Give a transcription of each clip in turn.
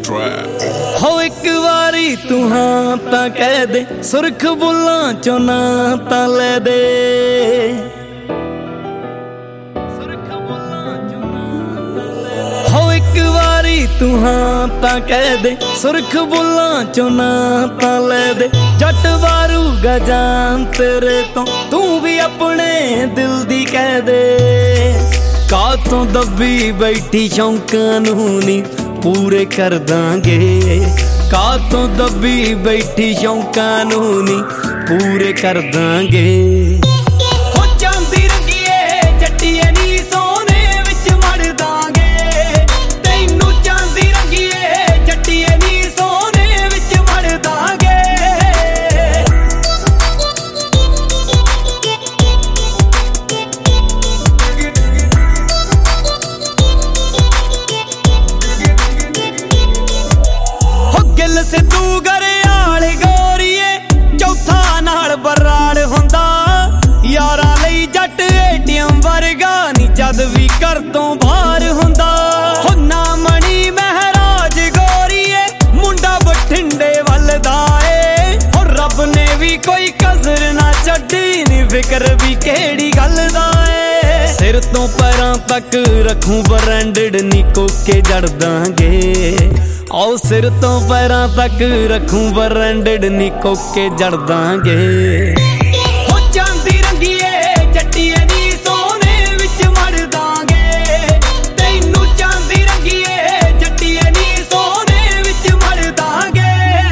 trap. हो एक वारी तू हाँ तां कह दे, सुरख बुल्लां चों ना तां लै दे। हो एक वारी तू हाँ तां कह दे, सुरख बुल्लां चों ना तां लै दे। जट वारूगा जान तेरे तो तू भी अपने दिल दी कह दे। कातों दबी बैठी शौकां नूं नी पूरे कर दांगे, कातों दबी बैठी शौकां नूं नी पूरे कर दांगे। हो चांदी रंगीए जट्टीए नी सोने विच मड़ दांगे, तैनू चांदी रंगीए जट्टीए नी सोने विच मड़ दांगे। सिद्धू घरियाल गोरीए चौथा नाल बराड़ हुंदा, यारा लई जट एटीएम वर्गा नी जद भी घर तो बाहर हुंदा। हो ना मणी महराज गोरीए मुंडा बठिंडे वलदा ए, हो रब ने भी कोई कसर ना छड्डी नी फिक्र भी केड़ी गल दा ए। सिर तो पैरां तक रखूं ब्रांडेड नी कोके जड़ दांगे, आओ सिर तो पैरां तक रखूं ब्रांडेड नी कोके जड़ दांगे। हो चांदी रंगीए जट्टीए नी सोने विच मड़ दांगे, तैनू चांदी रंगीए जट्टीए नी सोने विच मड़ दांगे।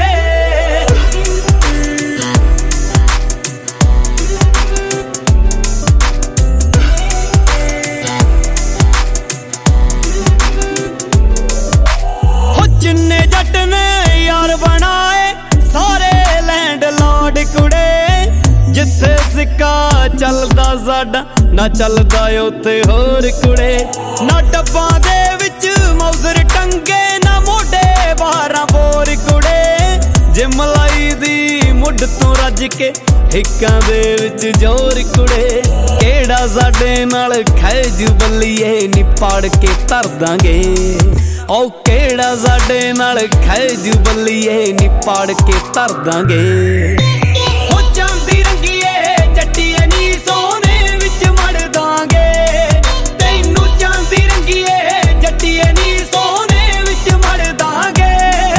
जिन्ने जट ने यार बनाए सारे लैंड लॉर्ड कुड़े, जिथे सिक्का चलदा साडा ना चलदा उत्थे होर कुड़े। ना डब्बां दे विच मौजर टंगे ना मोढे 12 बोर कुड़े, जे मलाई दी मुड तो रज के हिक्कां दे विच जोर कुड़े। केड़ा साडे नाल खैजू बल्लीए नी पाड़ के धर दांगे, ओ केड़ा साडे नाल खैजू बल्लीए नी पाड़ के धर दांगे। हो चांदी रंगीए जट्टीए नी सोने विच मड़ दांगे, तैनू चांदी रंगीए जट्टीए नी सोने विच मड़ दांगे।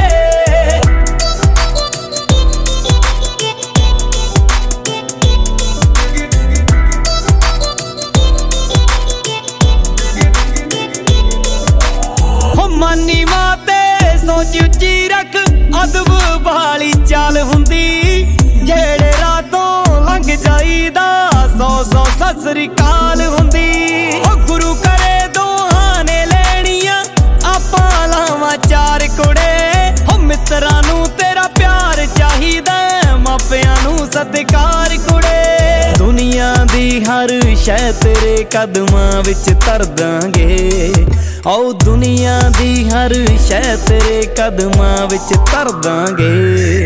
हो मानी माते सोच उच्ची रख अदब वाली चाल हुंदी, जेड़े रातों लंघ जाईदा 100 सत श्री अकाल हुंदी। हो गुरु करे दोहां ने लेणियां आपां लावां चार कुड़े, हो मित्रां नूं तेरा प्यार चाहीदा मापियां नूं सत्कार कुड़े। दुनिया दी हर शै तेरे कदमां विच धर दांगे, आओ दुनिया दी हर शै तेरे कदमां विच धर दांगे।